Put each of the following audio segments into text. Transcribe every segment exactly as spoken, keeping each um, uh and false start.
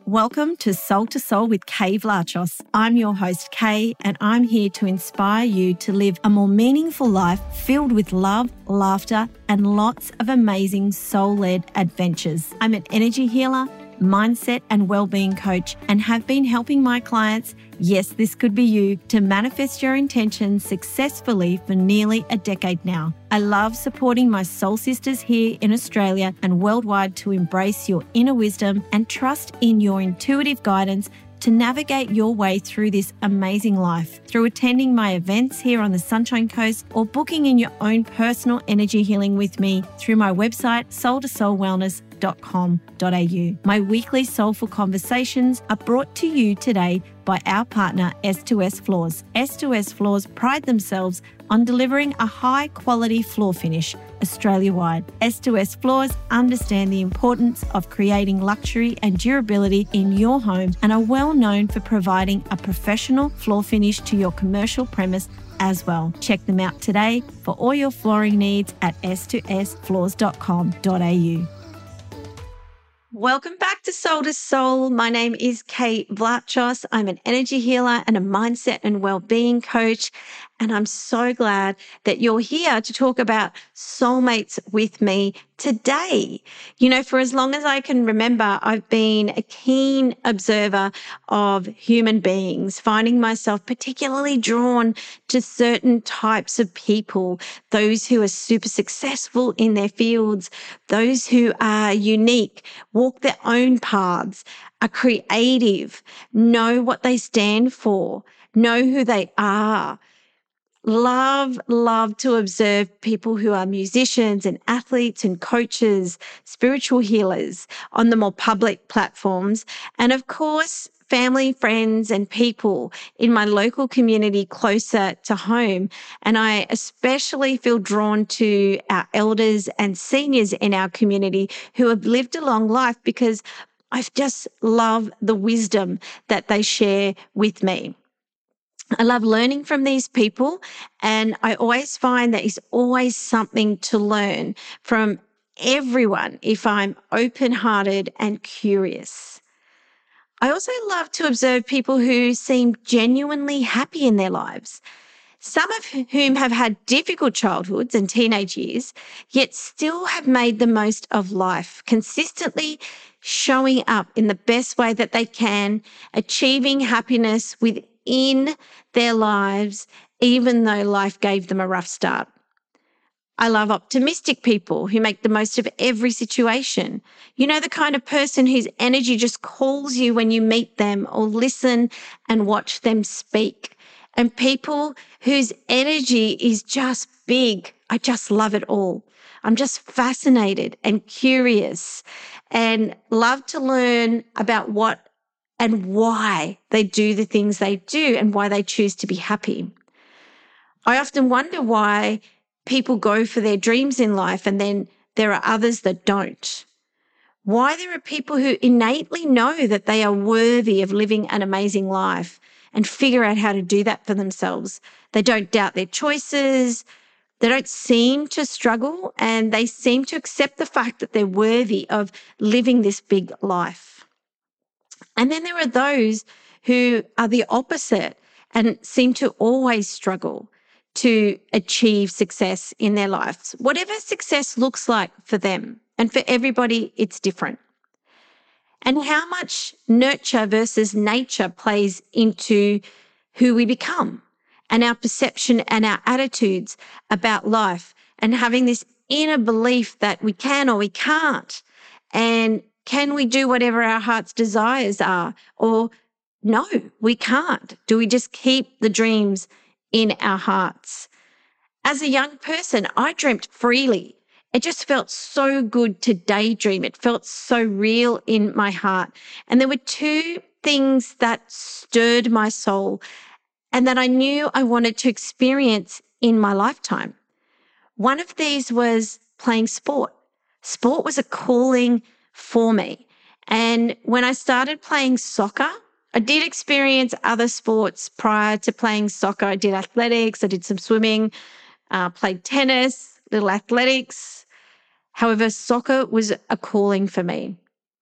Welcome to Soul to Soul with Kay Vlachos. I'm your host, Kay, and I'm here to inspire you to live a more meaningful life filled with love, laughter, and lots of amazing soul-led adventures. I'm an energy healer, mindset and well-being coach, and have been helping my clients, yes, this could be you, to manifest your intentions successfully for nearly a decade now. I love supporting my soul sisters here in Australia and worldwide to embrace your inner wisdom and trust in your intuitive guidance to navigate your way through this amazing life through attending my events here on the Sunshine Coast or booking in your own personal energy healing with me through my website, soul to soul wellness dot com dot a u. My weekly soulful conversations are brought to you today by our partner S two S Floors. S two S Floors pride themselves on delivering a high-quality floor finish Australia-wide. S two S Floors understand the importance of creating luxury and durability in your home and are well known for providing a professional floor finish to your commercial premise as well. Check them out today for all your flooring needs at s two s floors dot com dot a u. Welcome back to Soul to Soul. My name is Kay Vlachos. I'm an energy healer and a mindset and well-being coach. And I'm so glad that you're here to talk about soulmates with me today. You know, for as long as I can remember, I've been a keen observer of human beings, finding myself particularly drawn to certain types of people, those who are super successful in their fields, those who are unique, walk their own paths, are creative, know what they stand for, know who they are. Love, love to observe people who are musicians and athletes and coaches, spiritual healers on the more public platforms. And of course, family, friends, and people in my local community closer to home. And I especially feel drawn to our elders and seniors in our community who have lived a long life because I just love the wisdom that they share with me. I love learning from these people, and I always find that it's always something to learn from everyone if I'm open-hearted and curious. I also love to observe people who seem genuinely happy in their lives, some of whom have had difficult childhoods and teenage years, yet still have made the most of life, consistently showing up in the best way that they can, achieving happiness with in their lives, even though life gave them a rough start. I love optimistic people who make the most of every situation. You know, the kind of person whose energy just calls you when you meet them or listen and watch them speak. And people whose energy is just big. I just love it all. I'm just fascinated and curious and love to learn about what and why they do the things they do and why they choose to be happy. I often wonder why people go for their dreams in life and then there are others that don't. Why there are people who innately know that they are worthy of living an amazing life and figure out how to do that for themselves. They don't doubt their choices. They don't seem to struggle, and they seem to accept the fact that they're worthy of living this big life. And then there are those who are the opposite and seem to always struggle to achieve success in their lives, whatever success looks like for them. And for everybody, it's different. And how much nurture versus nature plays into who we become and our perception and our attitudes about life, and having this inner belief that we can or we can't, and can we do whatever our heart's desires are? Or no, we can't. Do we just keep the dreams in our hearts? As a young person, I dreamt freely. It just felt so good to daydream. It felt so real in my heart. And there were two things that stirred my soul and that I knew I wanted to experience in my lifetime. One of these was playing sport. Sport was a calling for me. And when I started playing soccer, I did experience other sports prior to playing soccer. I did athletics, I did some swimming, uh, played tennis, little athletics. However, soccer was a calling for me.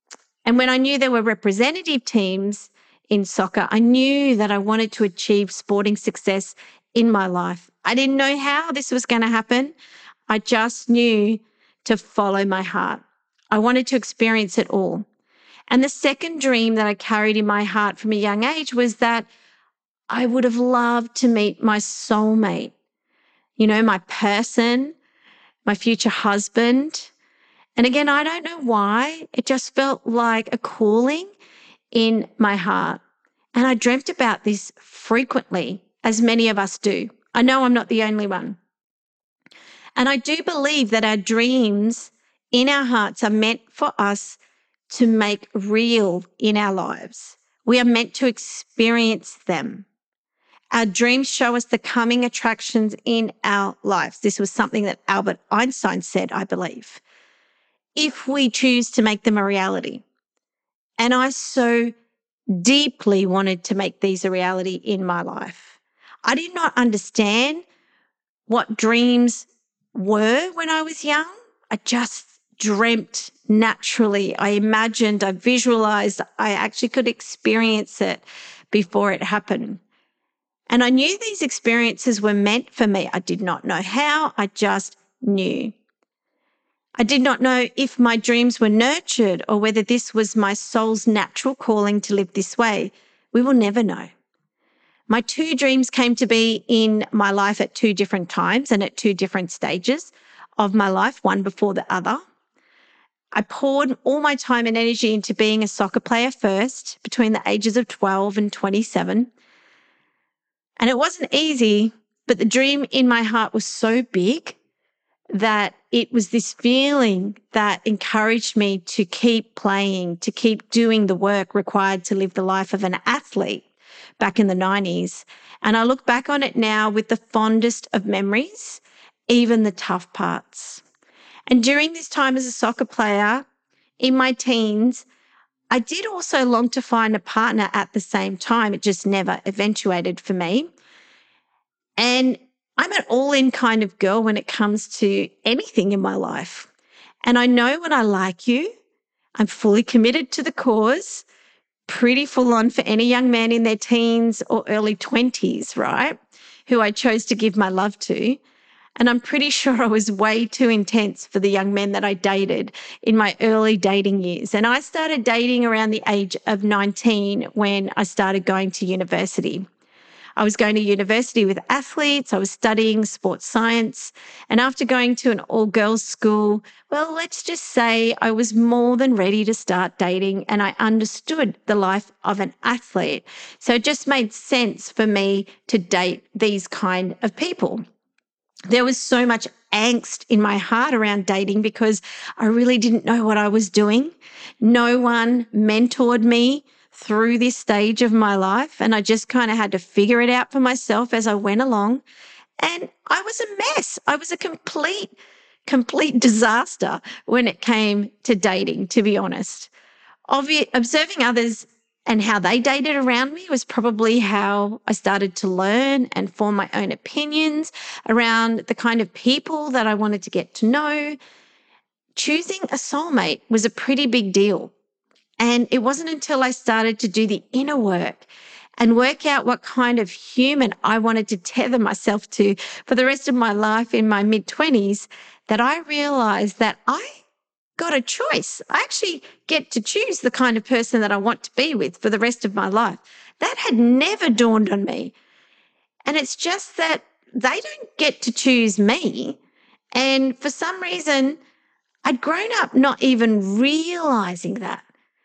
And when I knew there were representative teams in soccer, I knew that I wanted to achieve sporting success in my life. I didn't know how this was going to happen. I just knew to follow my heart. I wanted to experience it all. And the second dream that I carried in my heart from a young age was that I would have loved to meet my soulmate, you know, my person, my future husband. And again, I don't know why. It just felt like a calling in my heart. And I dreamt about this frequently, as many of us do. I know I'm not the only one. And I do believe that our dreams in our hearts are meant for us to make real in our lives. We are meant to experience them. Our dreams show us the coming attractions in our lives. This was something that Albert Einstein said, I believe, if we choose to make them a reality. And I so deeply wanted to make these a reality in my life. I did not understand what dreams were when I was young. I just dreamt naturally. I imagined, I visualized, I actually could experience it before it happened. And I knew these experiences were meant for me. I did not know how, I just knew. I did not know if my dreams were nurtured or whether this was my soul's natural calling to live this way. We will never know. My two dreams came to be in my life at two different times and at two different stages of my life, one before the other. I poured all my time and energy into being a soccer player first, between the ages of twelve and twenty-seven. And it wasn't easy, but the dream in my heart was so big that it was this feeling that encouraged me to keep playing, to keep doing the work required to live the life of an athlete back in the nineties. And I look back on it now with the fondest of memories, even the tough parts. And during this time as a soccer player, in my teens, I did also long to find a partner at the same time. It just never eventuated for me. And I'm an all-in kind of girl when it comes to anything in my life. And I know when I like you, I'm fully committed to the cause, pretty full on for any young man in their teens or early twenties, right, who I chose to give my love to. And I'm pretty sure I was way too intense for the young men that I dated in my early dating years. And I started dating around the age of nineteen when I started going to university. I was going to university with athletes. I was studying sports science. And after going to an all-girls school, well, let's just say I was more than ready to start dating and I understood the life of an athlete. So it just made sense for me to date these kind of people. There was so much angst in my heart around dating because I really didn't know what I was doing. No one mentored me through this stage of my life, and I just kind of had to figure it out for myself as I went along. And I was a mess. I was a complete, complete disaster when it came to dating, to be honest. Obvi- observing others and how they dated around me was probably how I started to learn and form my own opinions around the kind of people that I wanted to get to know. Choosing a soulmate was a pretty big deal. And it wasn't until I started to do the inner work and work out what kind of human I wanted to tether myself to for the rest of my life in my mid-twenties that I realized that I got a choice. I actually get to choose the kind of person that I want to be with for the rest of my life. That had never dawned on me. And it's just that they don't get to choose me. And for some reason, I'd grown up not even realizing that.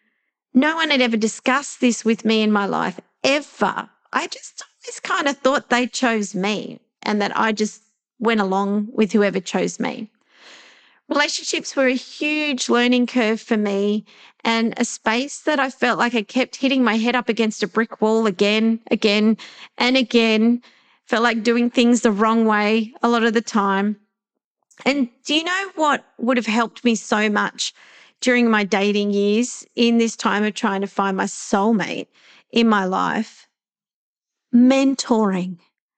No one had ever discussed this with me in my life, ever. I just always kind of thought they chose me and that I just went along with whoever chose me. Relationships were a huge learning curve for me and a space that I felt like I kept hitting my head up against a brick wall again, again, and again. Felt like doing things the wrong way a lot of the time. And do you know what would have helped me so much during my dating years in this time of trying to find my soulmate in my life? Mentoring.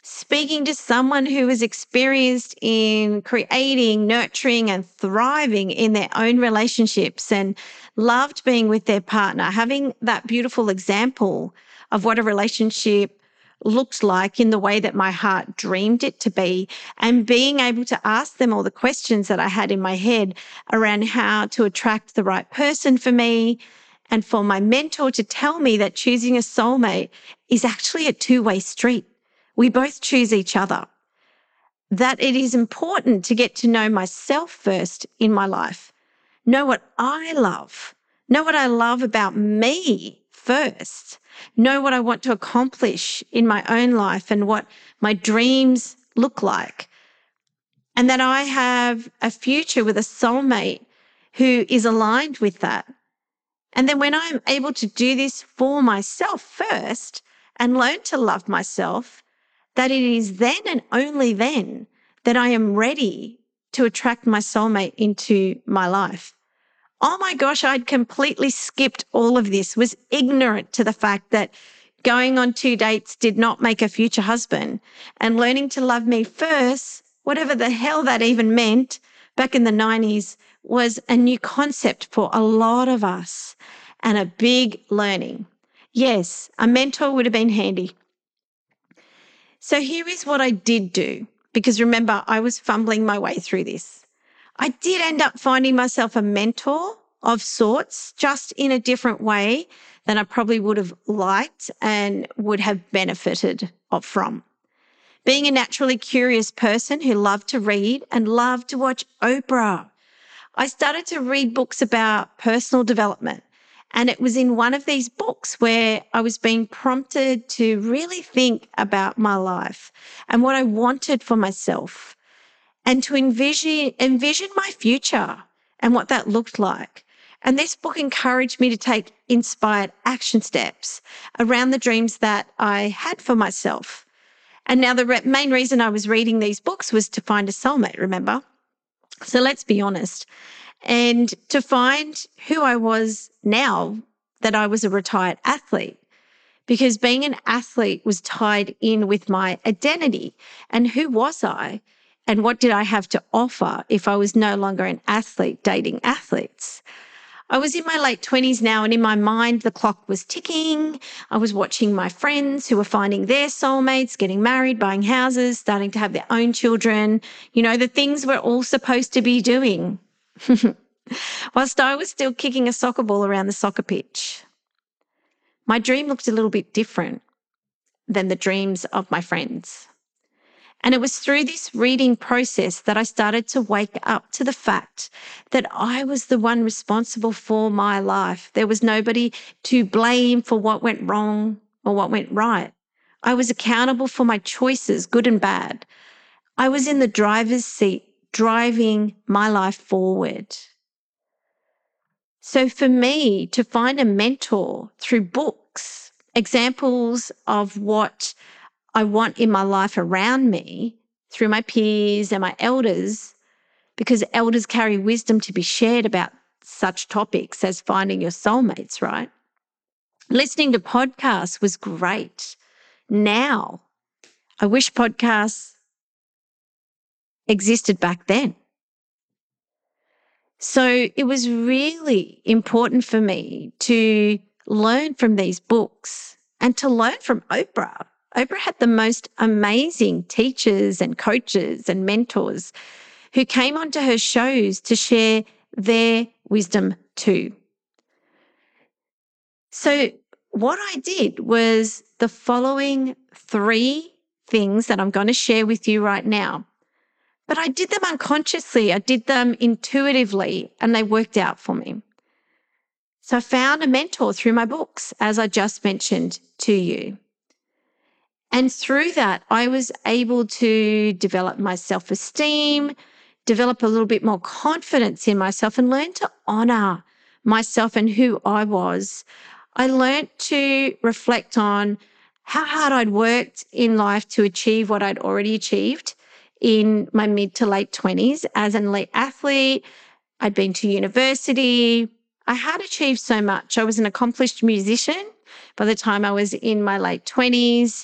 speaking to someone who is experienced in creating, nurturing, and thriving in their own relationships and loved being with their partner, having that beautiful example of what a relationship looks like in the way that my heart dreamed it to be, and being able to ask them all the questions that I had in my head around how to attract the right person for me, and for my mentor to tell me that choosing a soulmate is actually a two-way street. We both choose each other. That it is important to get to know myself first in my life, know what I love, know what I love about me first, know what I want to accomplish in my own life and what my dreams look like, and that I have a future with a soulmate who is aligned with that. And then when I'm able to do this for myself first and learn to love myself, that it is then and only then that I am ready to attract my soulmate into my life. Oh my gosh, I'd completely skipped all of this, was ignorant to the fact that going on two dates did not make a future husband, and learning to love me first, whatever the hell that even meant back in the nineties, was a new concept for a lot of us and a big learning. Yes, a mentor would have been handy. So here is what I did do, because remember, I was fumbling my way through this. I did end up finding myself a mentor of sorts, just in a different way than I probably would have liked and would have benefited from. Being a naturally curious person who loved to read and loved to watch Oprah, I started to read books about personal development. And it was in one of these books where I was being prompted to really think about my life and what I wanted for myself, and to envision, envision my future and what that looked like. And this book encouraged me to take inspired action steps around the dreams that I had for myself. And now the re- main reason I was reading these books was to find a soulmate, remember? So let's be honest. And to find who I was now that I was a retired athlete, because being an athlete was tied in with my identity. And who was I? And what did I have to offer if I was no longer an athlete dating athletes? I was in my late twenties now, and in my mind, the clock was ticking. I was watching my friends who were finding their soulmates, getting married, buying houses, starting to have their own children, you know, the things we're all supposed to be doing. Whilst I was still kicking a soccer ball around the soccer pitch. My dream looked a little bit different than the dreams of my friends. And it was through this reading process that I started to wake up to the fact that I was the one responsible for my life. There was nobody to blame for what went wrong or what went right. I was accountable for my choices, good and bad. I was in the driver's seat, driving my life forward. So for me to find a mentor through books, examples of what I want in my life around me through my peers and my elders, because elders carry wisdom to be shared about such topics as finding your soulmates, right? Listening to podcasts was great. Now, I wish podcasts existed back then. So it was really important for me to learn from these books and to learn from Oprah. Oprah had the most amazing teachers and coaches and mentors who came onto her shows to share their wisdom too. So what I did was the following three things that I'm going to share with you right now. But I did them unconsciously. I did them intuitively, and they worked out for me. So I found a mentor through my books, as I just mentioned to you. And through that, I was able to develop my self-esteem, develop a little bit more confidence in myself, and learn to honor myself and who I was. I learned to reflect on how hard I'd worked in life to achieve what I'd already achieved in my mid to late twenties as an elite athlete. I'd been to university. I had achieved so much. I was an accomplished musician by the time I was in my late twenties.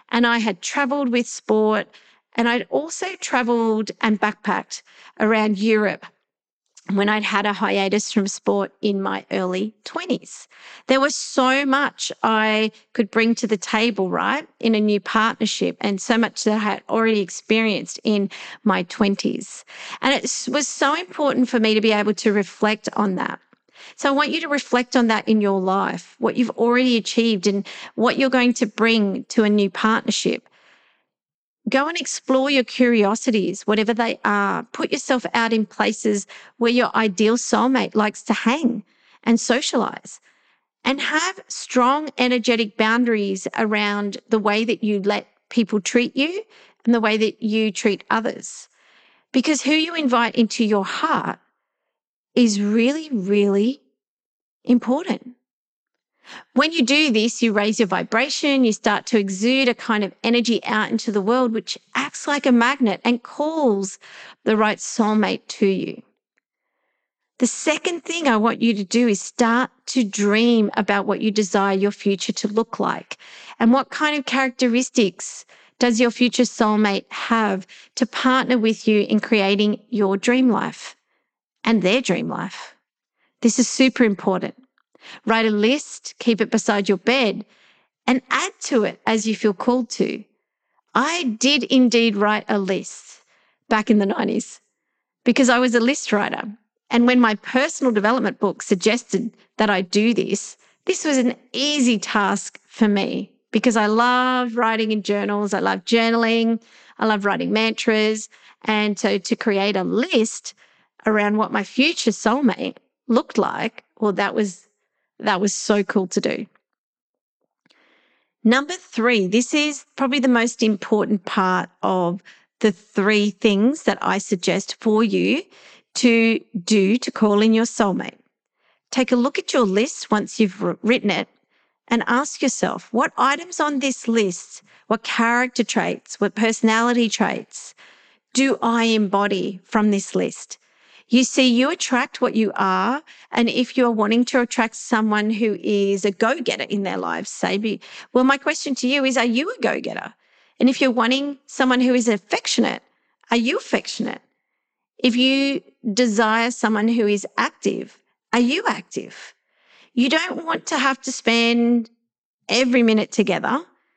And I had traveled with sport, and I'd also traveled and backpacked around Europe when I'd had a hiatus from sport in my early twenties. There was so much I could bring to the table, right, in a new partnership, and so much that I had already experienced in my twenties. And it was so important for me to be able to reflect on that. So I want you to reflect on that in your life, what you've already achieved and what you're going to bring to a new partnership. Go and explore your curiosities, whatever they are. Put yourself out in places where your ideal soulmate likes to hang and socialize. And have strong, energetic boundaries around the way that you let people treat you and the way that you treat others. Because who you invite into your heart is really, really important. When you do this, you raise your vibration, you start to exude a kind of energy out into the world, which acts like a magnet and calls the right soulmate to you. The second thing I want you to do is start to dream about what you desire your future to look like and what kind of characteristics does your future soulmate have to partner with you in creating your dream life and their dream life. This is super important. Write a list, keep it beside your bed, and add to it as you feel called to. I did indeed write a list back in the nineties because I was a list writer. And when my personal development book suggested that I do this, this was an easy task for me because I love writing in journals. I love journaling. I love writing mantras. And so to create a list around what my future soulmate looked like, well, that was That was so cool to do. Number three, this is probably the most important part of the three things that I suggest for you to do to call in your soulmate. Take a look at your list once you've written it and ask yourself, what items on this list, what character traits, what personality traits do I embody from this list? You see, you attract what you are. And if you're wanting to attract someone who is a go-getter in their lives, say, be, well, my question to you is, are you a go-getter? And if you're wanting someone who is affectionate, are you affectionate? If you desire someone who is active, are you active? You don't want to have to spend every minute together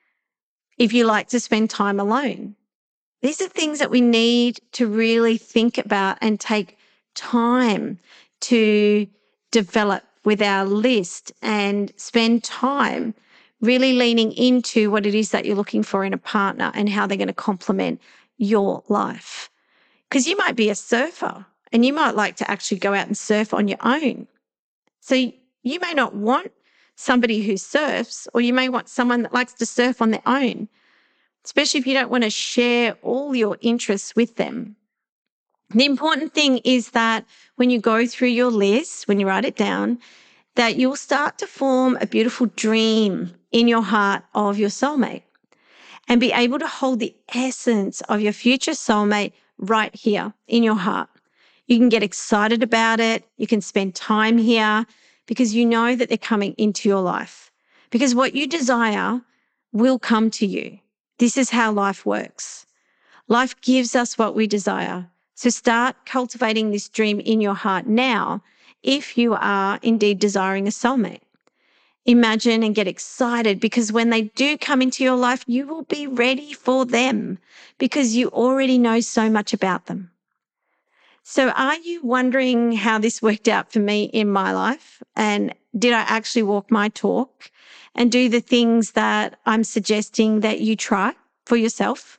if you like to spend time alone. These are things that we need to really think about and take time to develop with our list and spend time really leaning into what it is that you're looking for in a partner and how they're going to complement your life. Because you might be a surfer and you might like to actually go out and surf on your own. So you may not want somebody who surfs, or you may want someone that likes to surf on their own, especially if you don't want to share all your interests with them. The important thing is that when you go through your list, when you write it down, that you'll start to form a beautiful dream in your heart of your soulmate and be able to hold the essence of your future soulmate right here in your heart. You can get excited about it. You can spend time here because you know that they're coming into your life. Because what you desire will come to you. This is how life works. Life gives us what we desire. So start cultivating this dream in your heart now if you are indeed desiring a soulmate. Imagine and get excited because when they do come into your life, you will be ready for them because you already know so much about them. So are you wondering how this worked out for me in my life? And did I actually walk my talk and do the things that I'm suggesting that you try for yourself?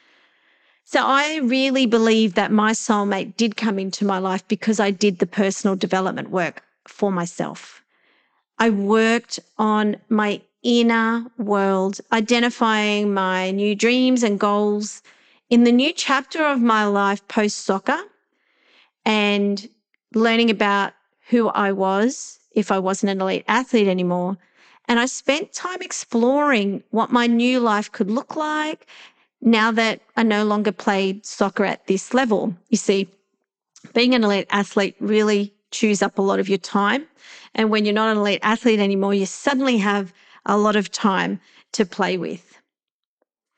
So I really believe that my soulmate did come into my life because I did the personal development work for myself. I worked on my inner world, identifying my new dreams and goals in the new chapter of my life post-soccer and learning about who I was if I wasn't an elite athlete anymore. And I spent time exploring what my new life could look like now that I no longer played soccer at this level. You see, being an elite athlete really chews up a lot of your time. And when you're not an elite athlete anymore, you suddenly have a lot of time to play with.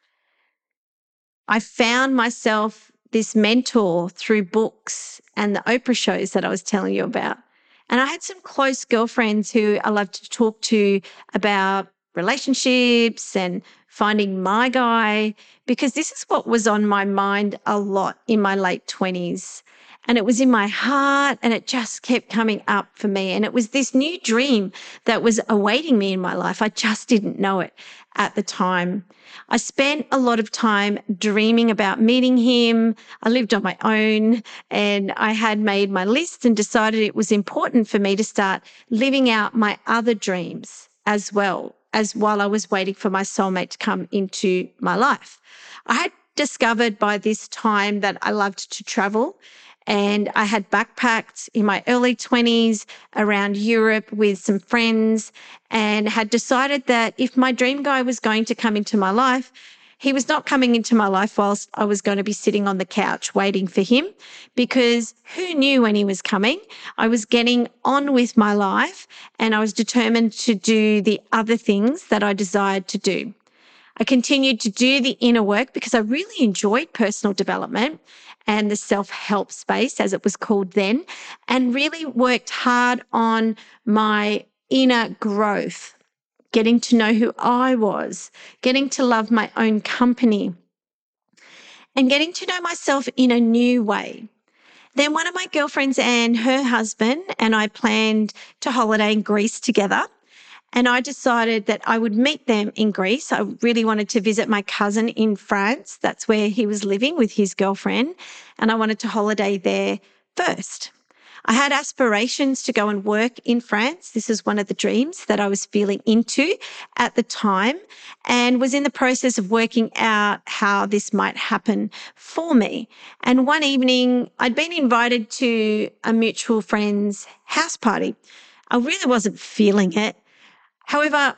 I found myself this mentor through books and the Oprah shows that I was telling you about. And I had some close girlfriends who I loved to talk to about relationships and finding my guy, because this is what was on my mind a lot in my late twenties. And it was in my heart and it just kept coming up for me. And it was this new dream that was awaiting me in my life. I just didn't know it at the time. I spent a lot of time dreaming about meeting him. I lived on my own and I had made my list and decided it was important for me to start living out my other dreams as well as while I was waiting for my soulmate to come into my life. I had discovered by this time that I loved to travel. And I had backpacked in my early twenties around Europe with some friends and had decided that if my dream guy was going to come into my life, he was not coming into my life whilst I was going to be sitting on the couch waiting for him, because who knew when he was coming? I was getting on with my life and I was determined to do the other things that I desired to do. I continued to do the inner work because I really enjoyed personal development and the self-help space, as it was called then, and really worked hard on my inner growth, getting to know who I was, getting to love my own company, and getting to know myself in a new way. Then one of my girlfriends and her husband and I planned to holiday in Greece together. And I decided that I would meet them in Greece. I really wanted to visit my cousin in France. That's where he was living with his girlfriend. And I wanted to holiday there first. I had aspirations to go and work in France. This is one of the dreams that I was feeling into at the time, and was in the process of working out how this might happen for me. And one evening, I'd been invited to a mutual friend's house party. I really wasn't feeling it. However,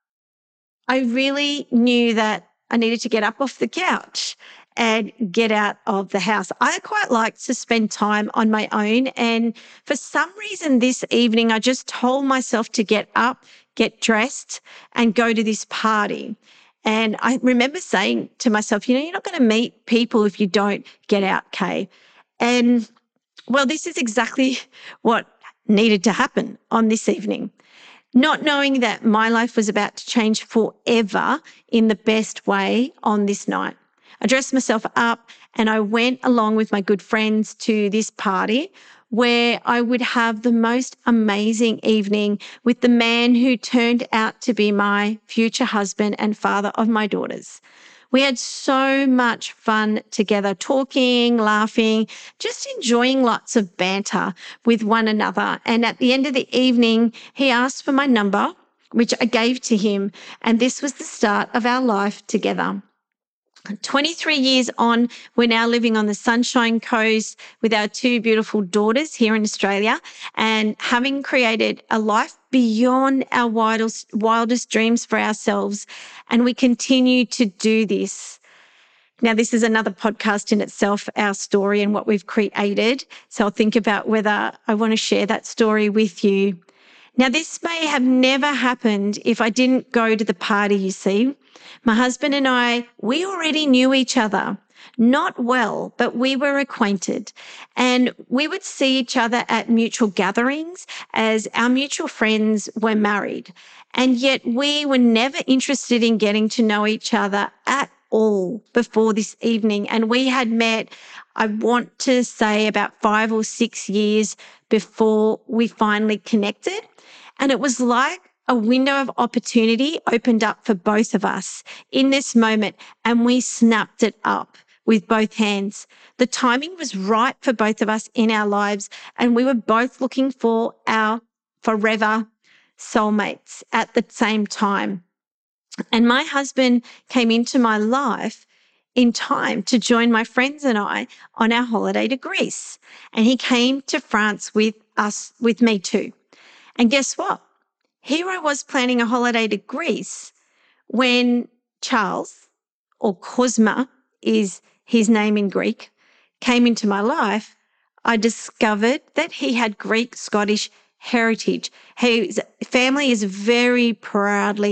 I really knew that I needed to get up off the couch and get out of the house. I quite like to spend time on my own. And for some reason this evening, I just told myself to get up, get dressed, and go to this party. And I remember saying to myself, you know, you're not going to meet people if you don't get out, Kay. And well, this is exactly what needed to happen on this evening. Not knowing that my life was about to change forever in the best way on this night. I dressed myself up and I went along with my good friends to this party where I would have the most amazing evening with the man who turned out to be my future husband and father of my daughters. We had so much fun together, talking, laughing, just enjoying lots of banter with one another. And at the end of the evening, he asked for my number, which I gave to him. And this was the start of our life together. twenty-three years on, we're now living on the Sunshine Coast with our two beautiful daughters here in Australia, and having created a life beyond our wildest, wildest dreams for ourselves. And we continue to do this. Now, this is another podcast in itself, our story and what we've created. So I'll think about whether I want to share that story with you. Now, this may have never happened if I didn't go to the party, you see. My husband and I, we already knew each other. Not well, but we were acquainted. And we would see each other at mutual gatherings as our mutual friends were married. And yet we were never interested in getting to know each other at all before this evening. And we had met, I want to say, about five or six years before we finally connected. And it was like a window of opportunity opened up for both of us in this moment, and we snapped it up with both hands. The timing was right for both of us in our lives, and we were both looking for our forever soulmates at the same time. And my husband came into my life in time to join my friends and I on our holiday to Greece. And he came to France with us, with me too. And guess what? Here I was planning a holiday to Greece when Charles, or Cosma is his name in Greek, came into my life. I discovered that he had Greek Scottish heritage. His family is very proudly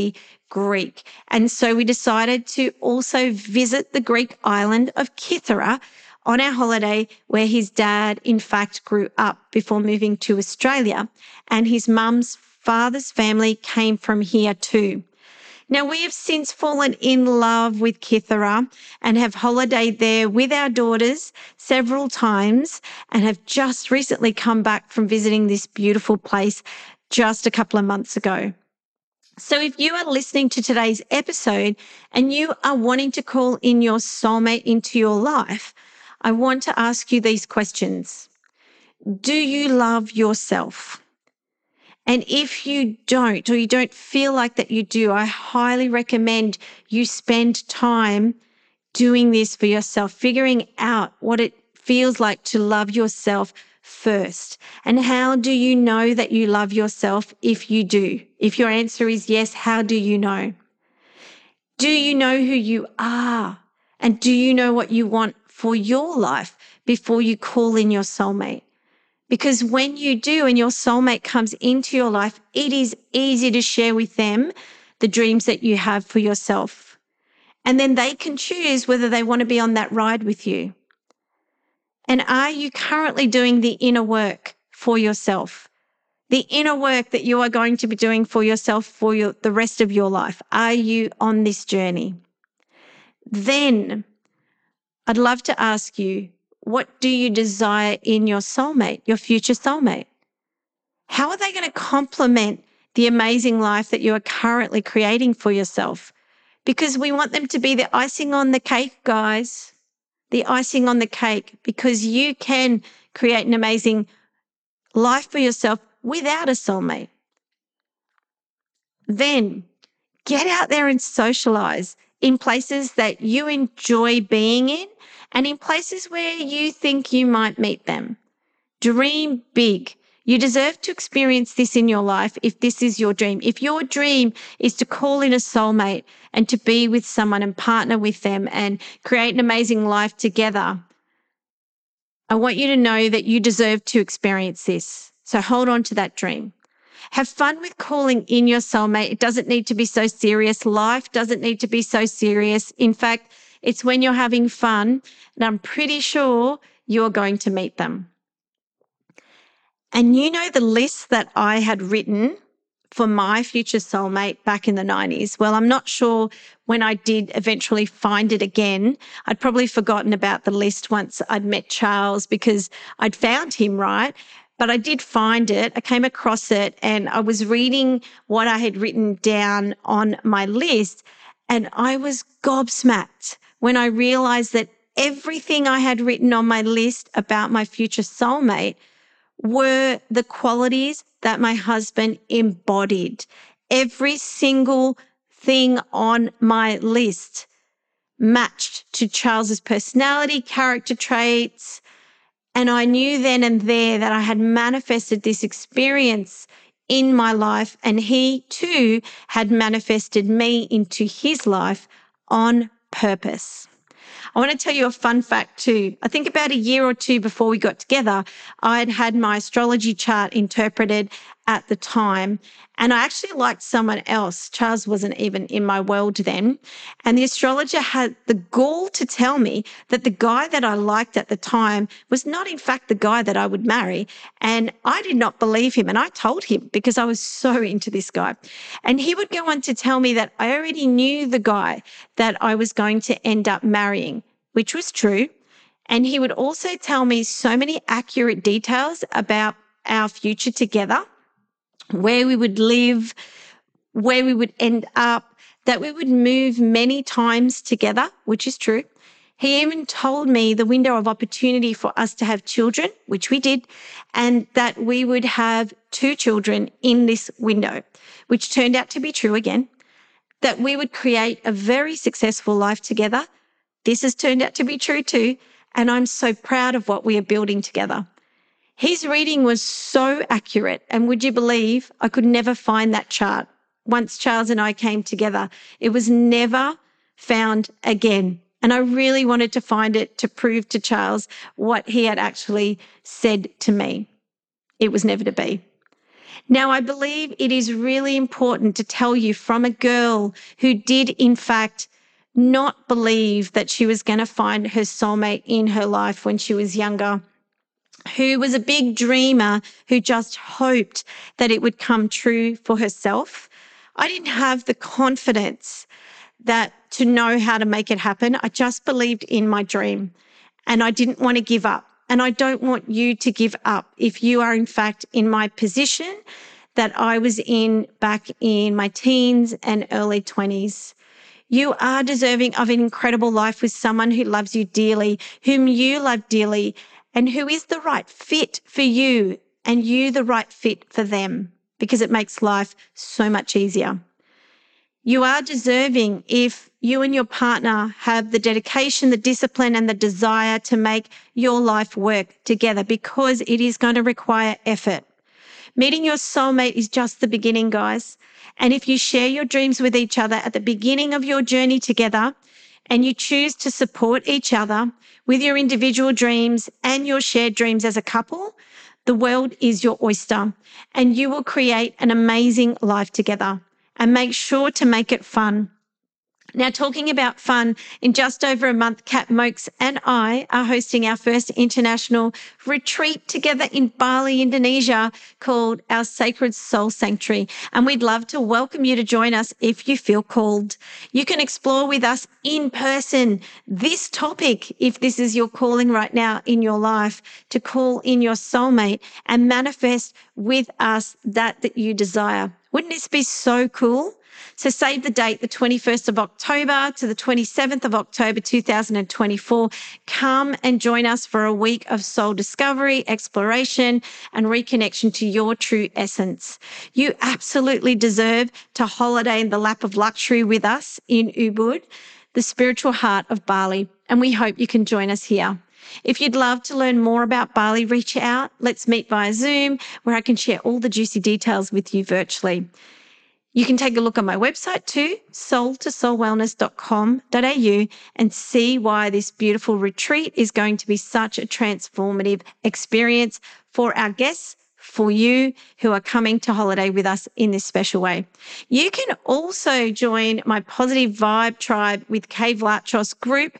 Greek. And so we decided to also visit the Greek island of Kythera on our holiday, where his dad, in fact, grew up before moving to Australia. And his mum's father's family came from here too. Now, we have since fallen in love with Kythera and have holidayed there with our daughters several times and have just recently come back from visiting this beautiful place just a couple of months ago. So if you are listening to today's episode and you are wanting to call in your soulmate into your life, I want to ask you these questions. Do you love yourself? And if you don't, or you don't feel like that you do, I highly recommend you spend time doing this for yourself, figuring out what it feels like to love yourself first. And how do you know that you love yourself if you do? If your answer is yes, how do you know? Do you know who you are? And do you know what you want for your life before you call in your soulmate? Because when you do and your soulmate comes into your life, it is easy to share with them the dreams that you have for yourself. And then they can choose whether they want to be on that ride with you. And are you currently doing the inner work for yourself? The inner work that you are going to be doing for yourself for your, the rest of your life. Are you on this journey? Then I'd love to ask you, what do you desire in your soulmate, your future soulmate? How are they going to complement the amazing life that you are currently creating for yourself? Because we want them to be the icing on the cake, guys. The icing on the cake, because you can create an amazing life for yourself without a soulmate. Then get out there and socialize in places that you enjoy being in and in places where you think you might meet them. Dream big. You deserve to experience this in your life if this is your dream. If your dream is to call in a soulmate and to be with someone and partner with them and create an amazing life together, I want you to know that you deserve to experience this. So hold on to that dream. Have fun with calling in your soulmate. It doesn't need to be so serious. Life doesn't need to be so serious. In fact, it's when you're having fun, and I'm pretty sure you're going to meet them. And you know the list that I had written for my future soulmate back in the nineties? Well, I'm not sure when I did eventually find it again. I'd probably forgotten about the list once I'd met Charles because I'd found him, right? But I did find it. I came across it and I was reading what I had written down on my list, and I was gobsmacked when I realized that everything I had written on my list about my future soulmate were the qualities that my husband embodied. Every single thing on my list matched to Charles's personality, character traits. And I knew then and there that I had manifested this experience in my life, and he too had manifested me into his life on purpose. I want to tell you a fun fact too. I think about a year or two before we got together, I'd had my astrology chart interpreted at the time, and I actually liked someone else. Charles wasn't even in my world then. And the astrologer had the gall to tell me that the guy that I liked at the time was not in fact the guy that I would marry. And I did not believe him. And I told him because I was so into this guy. And he would go on to tell me that I already knew the guy that I was going to end up marrying, which was true. And he would also tell me so many accurate details about our future together, where we would live, where we would end up, that we would move many times together, which is true. He even told me the window of opportunity for us to have children, which we did, and that we would have two children in this window, which turned out to be true again, that we would create a very successful life together. This has turned out to be true too, and I'm so proud of what we are building together. His reading was so accurate, and would you believe I could never find that chart. Once Charles and I came together, it was never found again. And I really wanted to find it to prove to Charles what he had actually said to me. It was never to be. Now, I believe it is really important to tell you from a girl who did, in fact, not believe that she was going to find her soulmate in her life when she was younger, who was a big dreamer, who just hoped that it would come true for herself. I didn't have the confidence that to know how to make it happen. I just believed in my dream and I didn't want to give up. And I don't want you to give up if you are, in fact, in my position that I was in back in my teens and early twenties. You are deserving of an incredible life with someone who loves you dearly, whom you love dearly, and who is the right fit for you and you the right fit for them, because it makes life so much easier. You are deserving if you and your partner have the dedication, the discipline, and the desire to make your life work together, because it is going to require effort. Meeting your soulmate is just the beginning, guys. And if you share your dreams with each other at the beginning of your journey together, and you choose to support each other with your individual dreams and your shared dreams as a couple, the world is your oyster, and you will create an amazing life together. And make sure to make it fun. Now, talking about fun, in just over a month, Kat Mokes and I are hosting our first international retreat together in Bali, Indonesia, called our Sacred Soul Sanctuary. And we'd love to welcome you to join us if you feel called. You can explore with us in person this topic, if this is your calling right now in your life, to call in your soulmate and manifest with us that that you desire. Wouldn't this be so cool? So save the date, the twenty-first of October to the twenty-seventh of October, two thousand twenty-four. Come and join us for a week of soul discovery, exploration, and reconnection to your true essence. You absolutely deserve to holiday in the lap of luxury with us in Ubud, the spiritual heart of Bali. And we hope you can join us here. If you'd love to learn more about Bali, reach out. Let's meet via Zoom, where I can share all the juicy details with you virtually. You can take a look on my website too, soul to soul wellness dot com dot a u, and see why this beautiful retreat is going to be such a transformative experience for our guests, for you who are coming to holiday with us in this special way. You can also join my Positive Vibe Tribe with Kay Vlachos group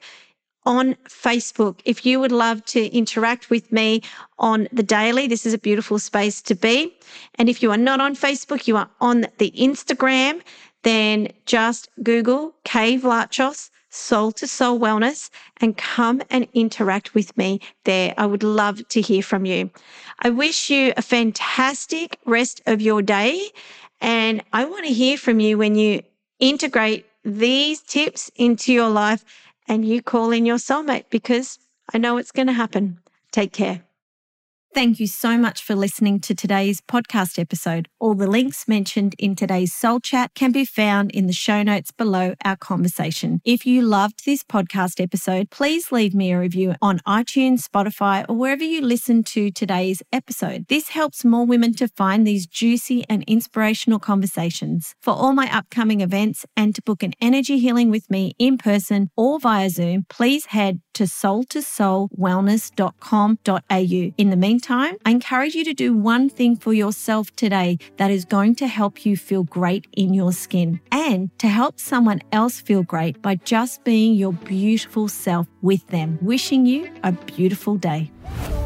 on Facebook. If you would love to interact with me on the daily, this is a beautiful space to be. And if you are not on Facebook, you are on the Instagram, then just Google Kay Vlachos, Soul to Soul Wellness, and come and interact with me there. I would love to hear from you. I wish you a fantastic rest of your day. And I want to hear from you when you integrate these tips into your life and you call in your soulmate, because I know it's going to happen. Take care. Thank you so much for listening to today's podcast episode. All the links mentioned in today's Soul Chat can be found in the show notes below our conversation. If you loved this podcast episode, please leave me a review on iTunes, Spotify, or wherever you listen to today's episode. This helps more women to find these juicy and inspirational conversations. For all my upcoming events and to book an energy healing with me in person or via Zoom, please head to soul to soul wellness dot com dot a u. In the meantime, Time, I encourage you to do one thing for yourself today that is going to help you feel great in your skin, and to help someone else feel great by just being your beautiful self with them. Wishing you a beautiful day.